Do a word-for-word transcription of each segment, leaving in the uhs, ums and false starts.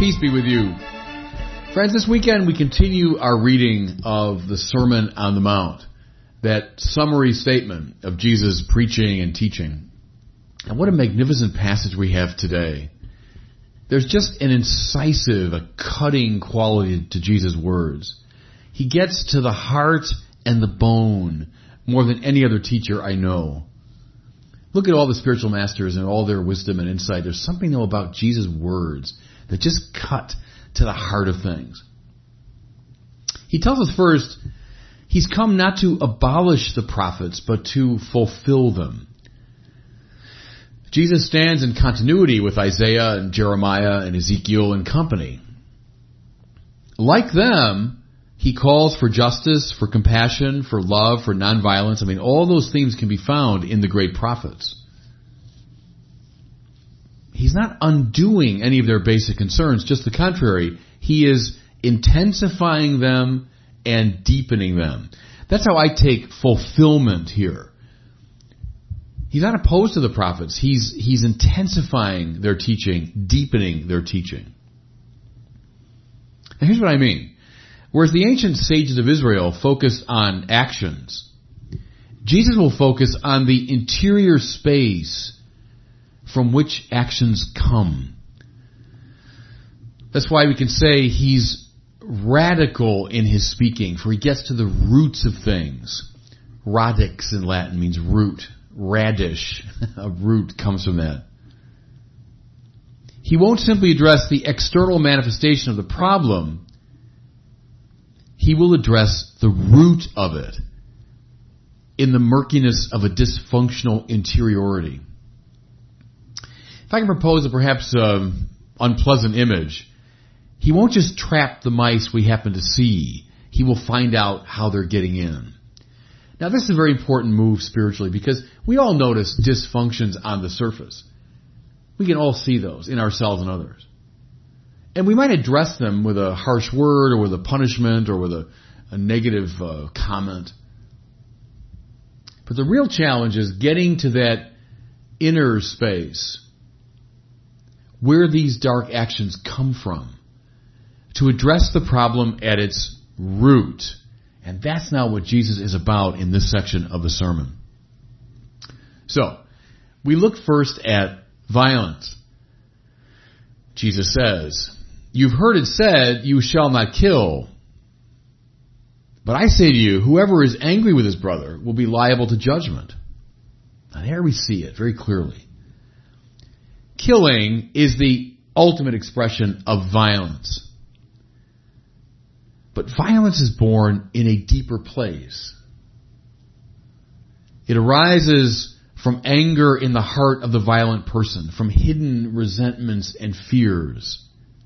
Peace be with you. Friends, this weekend we continue our reading of the Sermon on the Mount, that summary statement of Jesus' preaching and teaching. And what a magnificent passage we have today. There's just an incisive, a cutting quality to Jesus' words. He gets to the heart and the bone more than any other teacher I know. Look at all the spiritual masters and all their wisdom and insight. There's something, though, about Jesus' words that just cut to the heart of things. He tells us first, he's come not to abolish the prophets, but to fulfill them. Jesus stands in continuity with Isaiah and Jeremiah and Ezekiel and company. Like them, he calls for justice, for compassion, for love, for nonviolence. I mean, all those themes can be found in the great prophets. He's not undoing any of their basic concerns, just the contrary. He is intensifying them and deepening them. That's how I take fulfillment here. He's not opposed to the prophets. He's, he's intensifying their teaching, deepening their teaching. Now here's what I mean. Whereas the ancient sages of Israel focused on actions, Jesus will focus on the interior space from which actions come. That's why we can say he's radical in his speaking, for he gets to the roots of things. Radix in Latin means root. Radish, a root, comes from that. He won't simply address the external manifestation of the problem. He will address the root of it in the murkiness of a dysfunctional interiority. If I can propose a perhaps um, unpleasant image, he won't just trap the mice we happen to see. He will find out how they're getting in. Now, this is a very important move spiritually because we all notice dysfunctions on the surface. We can all see those in ourselves and others. And we might address them with a harsh word or with a punishment or with a, a negative uh, comment. But the real challenge is getting to that inner space where these dark actions come from, to address the problem at its root. And that's not what Jesus is about in this section of the sermon. So, we look first at violence. Jesus says, "You've heard it said, 'You shall not kill.' But I say to you, whoever is angry with his brother will be liable to judgment." Now there we see it very clearly. Killing is the ultimate expression of violence. But violence is born in a deeper place. It arises from anger in the heart of the violent person, from hidden resentments and fears.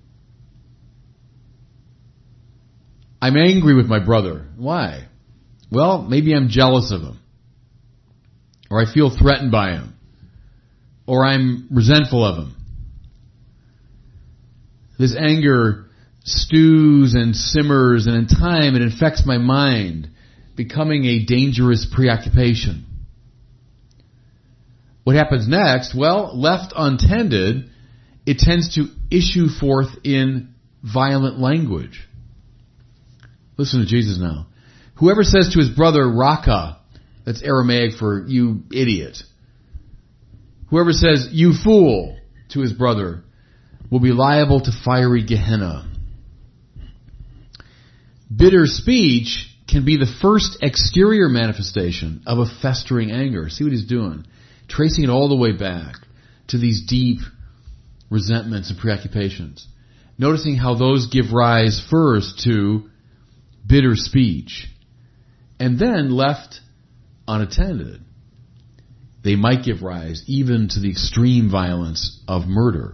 I'm angry with my brother. Why? Well, maybe I'm jealous of him. Or I feel threatened by him. Or I'm resentful of him. This anger stews and simmers, and in time it infects my mind, becoming a dangerous preoccupation. What happens next? Well, left untended, it tends to issue forth in violent language. Listen to Jesus now. Whoever says to his brother, Raka, that's Aramaic for you idiot. Whoever says, you fool, to his brother, will be liable to fiery Gehenna. Bitter speech can be the first exterior manifestation of a festering anger. See what he's doing? Tracing it all the way back to these deep resentments and preoccupations. Noticing how those give rise first to bitter speech, and then left unattended, they might give rise even to the extreme violence of murder.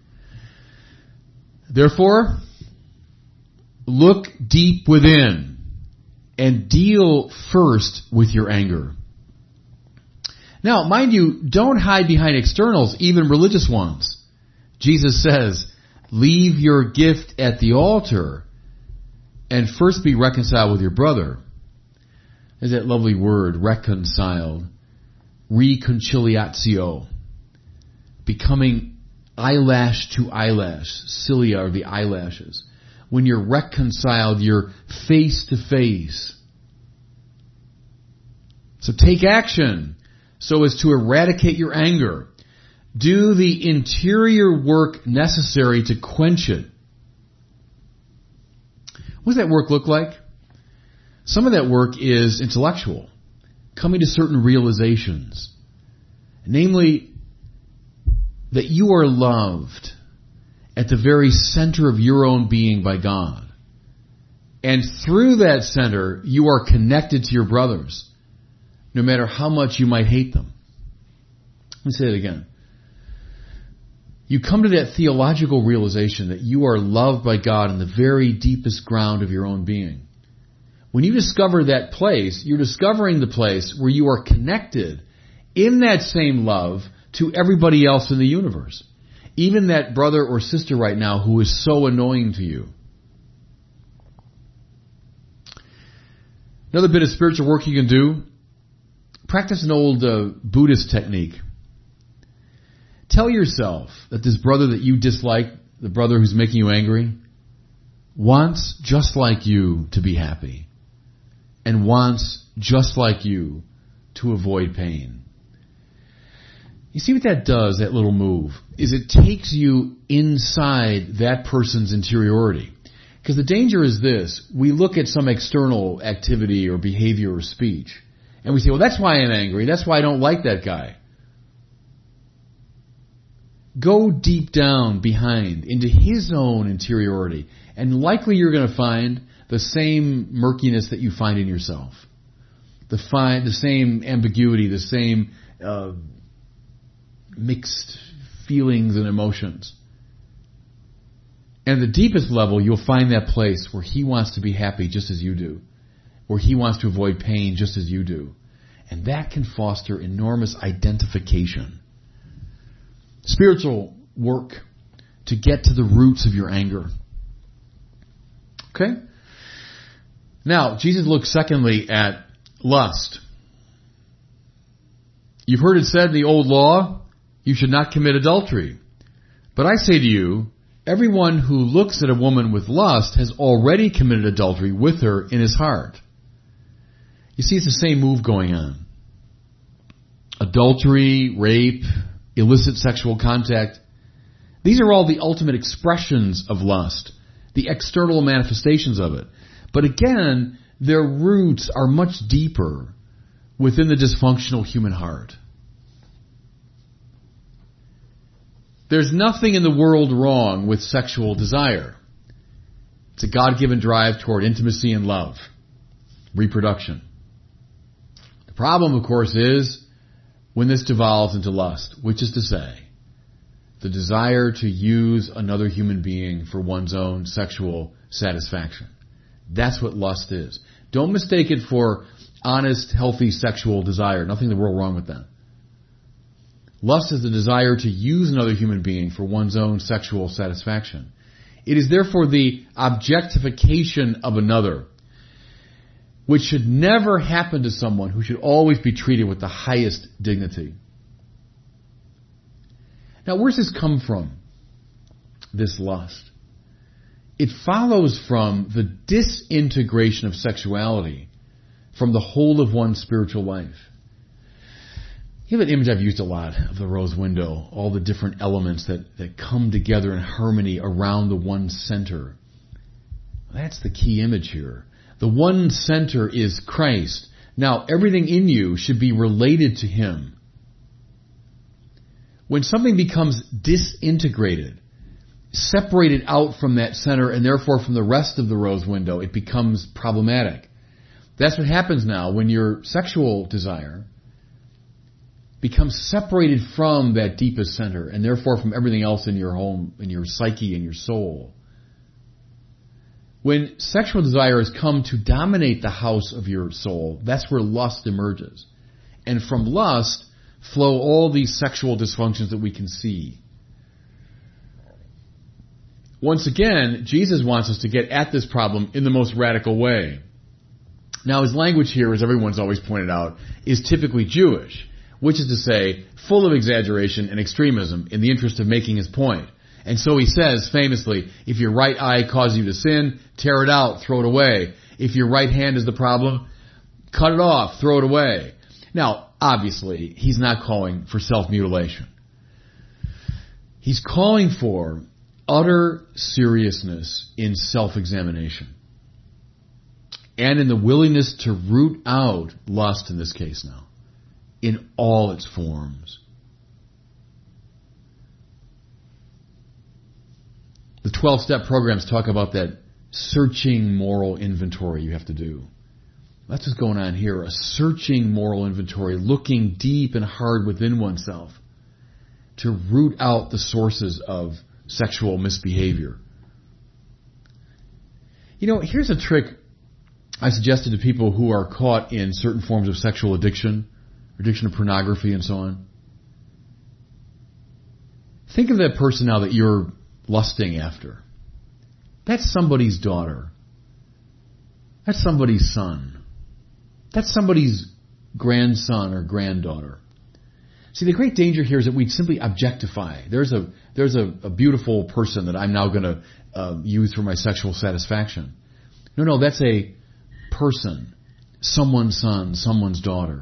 Therefore, look deep within and deal first with your anger. Now, mind you, don't hide behind externals, even religious ones. Jesus says, leave your gift at the altar and first be reconciled with your brother. There's that lovely word, reconciled. Reconciliatio. Becoming eyelash to eyelash. Cilia are the eyelashes. When you're reconciled, you're face to face. So take action so as to eradicate your anger. Do the interior work necessary to quench it. What does that work look like? Some of that work is intellectual, coming to certain realizations. Namely, that you are loved at the very center of your own being by God. And through that center, you are connected to your brothers, no matter how much you might hate them. Let me say it again. You come to that theological realization that you are loved by God in the very deepest ground of your own being. When you discover that place, you're discovering the place where you are connected in that same love to everybody else in the universe. Even that brother or sister right now who is so annoying to you. Another bit of spiritual work you can do, practice an old uh, Buddhist technique. Tell yourself that this brother that you dislike, the brother who's making you angry, wants just like you to be happy. And wants just like you to avoid pain. You see what that does, that little move, is it takes you inside that person's interiority. Because the danger is this, we look at some external activity or behavior or speech, and we say, well, that's why I'm angry, that's why I don't like that guy. Go deep down behind into his own interiority, and likely you're going to find the same murkiness that you find in yourself. The, fi- the same ambiguity, the same uh, mixed feelings and emotions. And at the deepest level, you'll find that place where he wants to be happy just as you do. Where he wants to avoid pain just as you do. And that can foster enormous identification. Spiritual work to get to the roots of your anger. Okay? Now, Jesus looks secondly at lust. You've heard it said in the old law, you should not commit adultery. But I say to you, everyone who looks at a woman with lust has already committed adultery with her in his heart. You see, it's the same move going on. Adultery, rape, illicit sexual contact. These are all the ultimate expressions of lust, the external manifestations of it. But again, their roots are much deeper within the dysfunctional human heart. There's nothing in the world wrong with sexual desire. It's a God-given drive toward intimacy and love, reproduction. The problem, of course, is when this devolves into lust, which is to say, the desire to use another human being for one's own sexual satisfaction. That's what lust is. Don't mistake it for honest, healthy sexual desire. Nothing in the world wrong with that. Lust is the desire to use another human being for one's own sexual satisfaction. It is therefore the objectification of another, which should never happen to someone who should always be treated with the highest dignity. Now, where's this come from, this lust? It follows from the disintegration of sexuality from the whole of one's spiritual life. You have an image I've used a lot of the rose window, all the different elements that, that come together in harmony around the one center. That's the key image here. The one center is Christ. Now, everything in you should be related to Him. When something becomes disintegrated, separated out from that center and therefore from the rest of the rose window, it becomes problematic. That's what happens now when your sexual desire becomes separated from that deepest center and therefore from everything else in your home, in your psyche and your soul. When sexual desire has come to dominate the house of your soul, that's where lust emerges. And from lust flow all these sexual dysfunctions that we can see. Once again, Jesus wants us to get at this problem in the most radical way. Now, his language here, as everyone's always pointed out, is typically Jewish, which is to say, full of exaggeration and extremism in the interest of making his point. And so he says famously, if your right eye causes you to sin, tear it out, throw it away. If your right hand is the problem, cut it off, throw it away. Now, obviously, he's not calling for self-mutilation. He's calling for utter seriousness in self-examination and in the willingness to root out lust in this case now, in all its forms. The twelve-step programs talk about that searching moral inventory you have to do. That's what's going on here, a searching moral inventory, looking deep and hard within oneself to root out the sources of sexual misbehavior. You know, here's a trick I suggested to people who are caught in certain forms of sexual addiction, addiction to pornography and so on. Think of that person now that you're lusting after. That's somebody's daughter. That's somebody's son. That's somebody's grandson or granddaughter. See, the great danger here is that we simply objectify. There's a there's a, a beautiful person that I'm now going to uh, use for my sexual satisfaction. No, no, that's a person, someone's son, someone's daughter.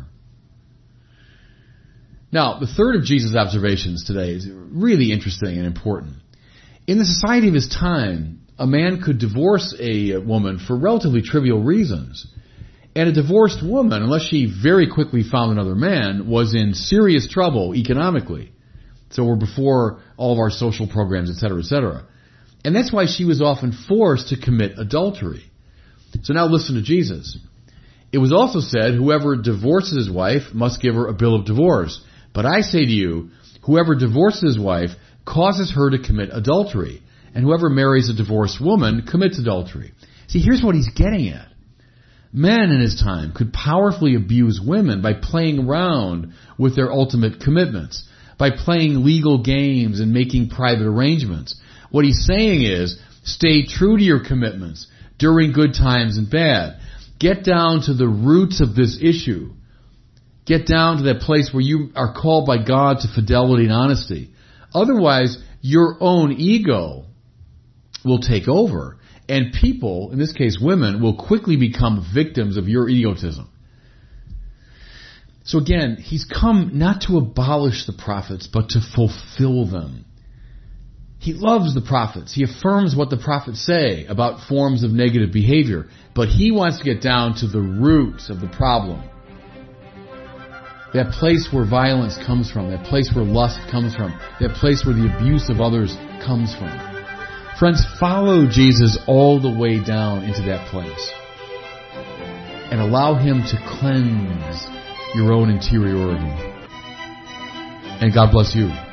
Now, the third of Jesus' observations today is really interesting and important. In the society of his time, a man could divorce a woman for relatively trivial reasons. And a divorced woman, unless she very quickly found another man, was in serious trouble economically. So we're before all of our social programs, et cetera, et cetera. And that's why she was often forced to commit adultery. So now listen to Jesus. It was also said, whoever divorces his wife must give her a bill of divorce. But I say to you, whoever divorces his wife causes her to commit adultery. And whoever marries a divorced woman commits adultery. See, here's what he's getting at. Men in his time could powerfully abuse women by playing around with their ultimate commitments, by playing legal games and making private arrangements. What he's saying is, stay true to your commitments during good times and bad. Get down to the roots of this issue. Get down to that place where you are called by God to fidelity and honesty. Otherwise, your own ego will take over. And people, in this case women, will quickly become victims of your egotism. So again, he's come not to abolish the prophets, but to fulfill them. He loves the prophets. He affirms what the prophets say about forms of negative behavior. But he wants to get down to the roots of the problem. That place where violence comes from, that place where lust comes from, that place where the abuse of others comes from. Friends, follow Jesus all the way down into that place and allow him to cleanse your own interiority. And God bless you.